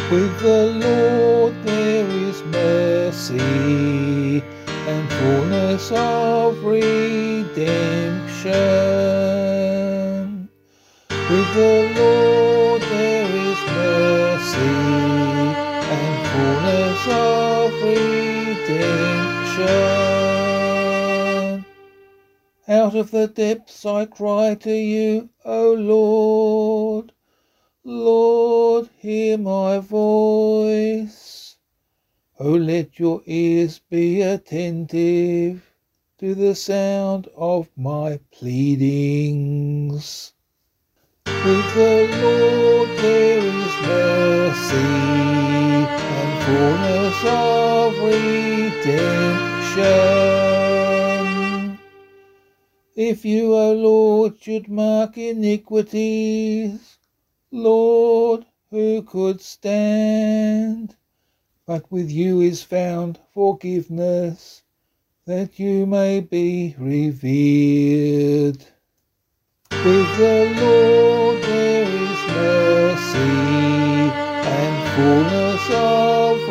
With the Lord there is mercy and fullness of redemption. With the Lord there is mercy and fullness of redemption. Out of the depths I cry to you, O Lord. Lord, hear my voice. O let your ears be attentive to the sound of my pleadings. With the Lord there is mercy and fullness of redemption. If you, O Lord, should mark iniquities, Lord, who could stand? But with you is found forgiveness, that you may be revered. With the Lord there is mercy and fullness of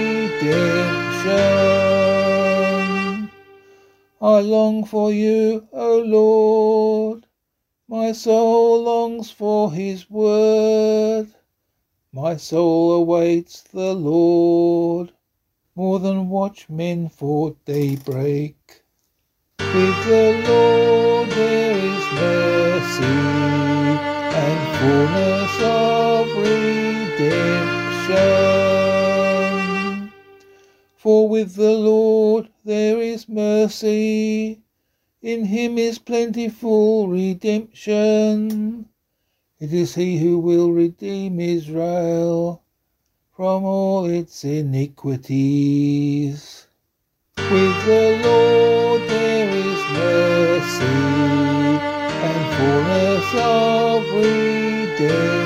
redemption. I long for you, O Lord. My soul longs for his word. My soul awaits the Lord more than watchmen for daybreak. With the Lord there is mercy and fullness of redemption. For with the Lord there is mercy, in him is plentiful redemption. It is he who will redeem Israel from all its iniquities. With the Lord there is mercy and fullness of redemption.